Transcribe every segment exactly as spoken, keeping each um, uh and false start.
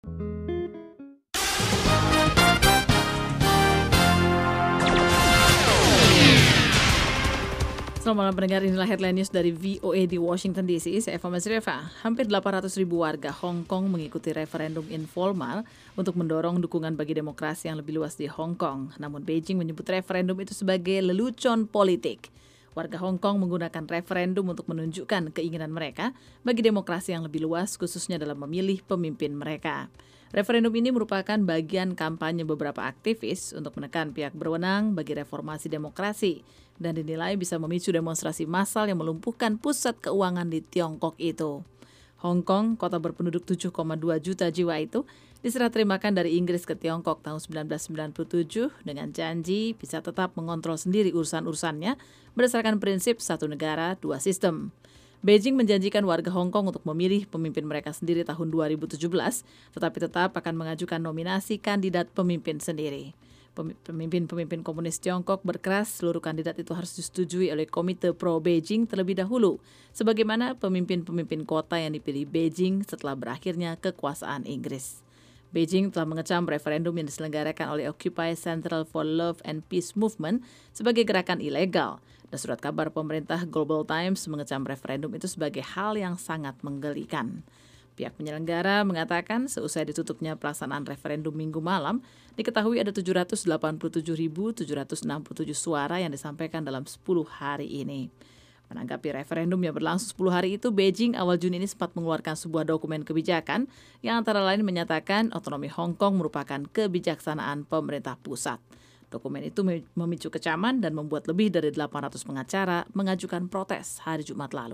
Selamat malam pendengar, inilah headline news dari V O A di Washington D C. Saya Eva Masreva. Hampir delapan ratus ribu warga Hong Kong mengikuti referendum informal untuk mendorong dukungan bagi demokrasi yang lebih luas di Hong Kong. Namun Beijing menyebut referendum itu sebagai lelucon politik. Warga Hong Kong menggunakan referendum untuk menunjukkan keinginan mereka bagi demokrasi yang lebih luas, khususnya dalam memilih pemimpin mereka. Referendum ini merupakan bagian kampanye beberapa aktivis untuk menekan pihak berwenang bagi reformasi demokrasi dan dinilai bisa memicu demonstrasi massal yang melumpuhkan pusat keuangan di Tiongkok itu. Hong Kong, kota berpenduduk tujuh koma dua juta jiwa itu, diserah terimakan dari Inggris ke Tiongkok tahun sembilan belas sembilan puluh tujuh dengan janji bisa tetap mengontrol sendiri urusan-urusannya berdasarkan prinsip satu negara, dua sistem. Beijing menjanjikan warga Hong Kong untuk memilih pemimpin mereka sendiri tahun dua ribu tujuh belas, tetapi tetap akan mengajukan nominasi kandidat pemimpin sendiri. Pemimpin-pemimpin komunis Tiongkok berkeras seluruh kandidat itu harus disetujui oleh Komite Pro-Beijing terlebih dahulu, sebagaimana pemimpin-pemimpin kota yang dipilih Beijing setelah berakhirnya kekuasaan Inggris. Beijing telah mengecam referendum yang diselenggarakan oleh Occupy Central for Love and Peace Movement sebagai gerakan ilegal, dan surat kabar pemerintah Global Times mengecam referendum itu sebagai hal yang sangat menggelikan. Pihak penyelenggara mengatakan seusai ditutupnya pelaksanaan referendum Minggu malam, diketahui ada tujuh ratus delapan puluh tujuh ribu tujuh ratus enam puluh tujuh suara yang disampaikan dalam sepuluh hari ini. Menanggapi referendum yang berlangsung sepuluh hari itu, Beijing awal Juni ini sempat mengeluarkan sebuah dokumen kebijakan yang antara lain menyatakan otonomi Hong Kong merupakan kebijaksanaan pemerintah pusat. Dokumen itu memicu kecaman dan membuat lebih dari delapan ratus pengacara mengajukan protes hari Jumat lalu.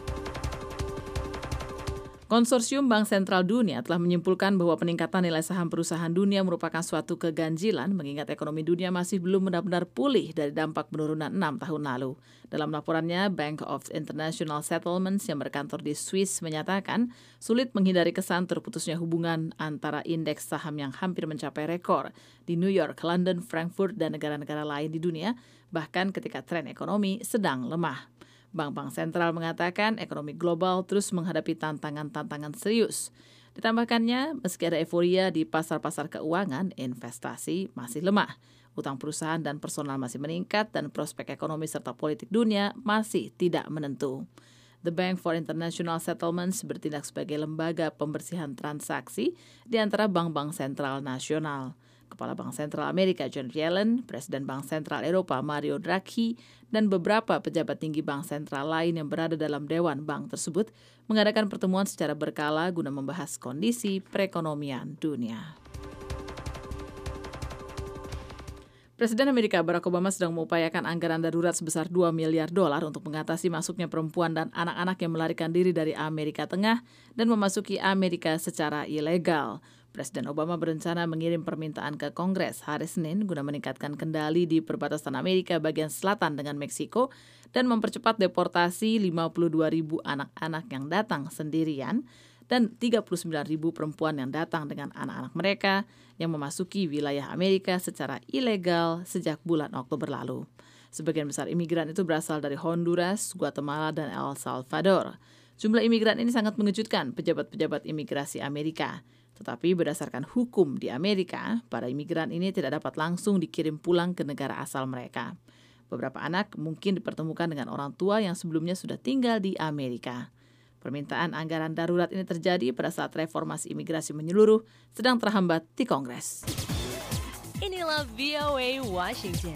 Konsorsium Bank Sentral Dunia telah menyimpulkan bahwa peningkatan nilai saham perusahaan dunia merupakan suatu keganjilan mengingat ekonomi dunia masih belum benar-benar pulih dari dampak penurunan enam tahun lalu. Dalam laporannya, Bank of International Settlements yang berkantor di Swiss menyatakan sulit menghindari kesan terputusnya hubungan antara indeks saham yang hampir mencapai rekor di New York, London, Frankfurt, dan negara-negara lain di dunia, bahkan ketika tren ekonomi sedang lemah. Bank-bank sentral mengatakan ekonomi global terus menghadapi tantangan-tantangan serius. Ditambahkannya, meski ada euforia di pasar-pasar keuangan, investasi masih lemah. Utang perusahaan dan personal masih meningkat dan prospek ekonomi serta politik dunia masih tidak menentu. The Bank for International Settlements bertindak sebagai lembaga pembersihan transaksi di antara bank-bank sentral nasional. Kepala Bank Sentral Amerika Janet Yellen, Presiden Bank Sentral Eropa Mario Draghi, dan beberapa pejabat tinggi bank sentral lain yang berada dalam dewan bank tersebut mengadakan pertemuan secara berkala guna membahas kondisi perekonomian dunia. Presiden Amerika Barack Obama sedang mengupayakan anggaran darurat sebesar dua miliar dolar untuk mengatasi masuknya perempuan dan anak-anak yang melarikan diri dari Amerika Tengah dan memasuki Amerika secara ilegal. Presiden Obama berencana mengirim permintaan ke Kongres hari Senin guna meningkatkan kendali di perbatasan Amerika bagian selatan dengan Meksiko dan mempercepat deportasi lima puluh dua ribu anak-anak yang datang sendirian dan tiga puluh sembilan ribu perempuan yang datang dengan anak-anak mereka yang memasuki wilayah Amerika secara ilegal sejak bulan Oktober lalu. Sebagian besar imigran itu berasal dari Honduras, Guatemala, dan El Salvador. Jumlah imigran ini sangat mengejutkan pejabat-pejabat imigrasi Amerika. Tetapi berdasarkan hukum di Amerika, para imigran ini tidak dapat langsung dikirim pulang ke negara asal mereka. Beberapa anak mungkin dipertemukan dengan orang tua yang sebelumnya sudah tinggal di Amerika. Permintaan anggaran darurat ini terjadi pada saat reformasi imigrasi menyeluruh sedang terhambat di Kongres. Inilah V O A Washington.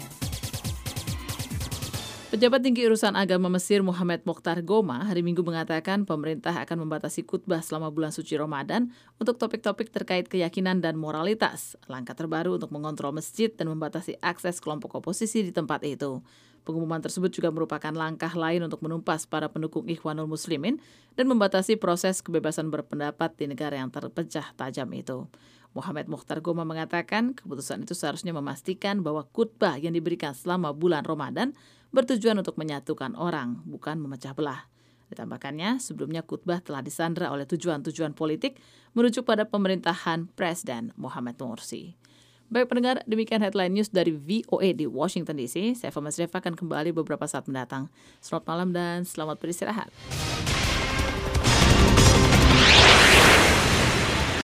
Pejabat tinggi urusan agama Mesir Mohamed Mokhtar Goma hari Minggu mengatakan pemerintah akan membatasi khutbah selama bulan suci Ramadan untuk topik-topik terkait keyakinan dan moralitas, langkah terbaru untuk mengontrol masjid dan membatasi akses kelompok oposisi di tempat itu. Pengumuman tersebut juga merupakan langkah lain untuk menumpas para pendukung Ikhwanul Muslimin dan membatasi proses kebebasan berpendapat di negara yang terpecah tajam itu. Mohamed Mokhtar Goma mengatakan keputusan itu seharusnya memastikan bahwa khutbah yang diberikan selama bulan Ramadan bertujuan untuk menyatukan orang, bukan memecah belah. Ditambahkannya, sebelumnya khutbah telah disandra oleh tujuan-tujuan politik merujuk pada pemerintahan Presiden Mohamed Morsi. Baik pendengar, demikian headline news dari V O A di Washington D C. Saya Fama Sreva akan kembali beberapa saat mendatang. Selamat malam dan selamat beristirahat.